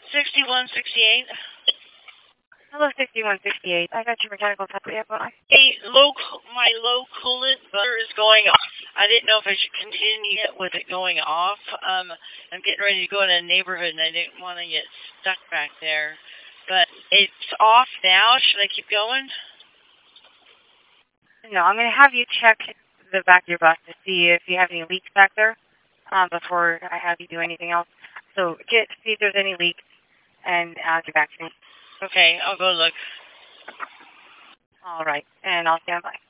6168. Hello, 6168. I got your mechanical test. Hey, my low coolant butter is going off. I didn't know if I should continue with it going off. I'm getting ready to go in a neighborhood, and I didn't want to get stuck back there. But it's off now. Should I keep going? No, I'm going to have you check the back of your bus to see if you have any leaks back there before I have you do anything else. So see if there's any leaks and get back to me. Okay, I'll go look. All right, and I'll stand by.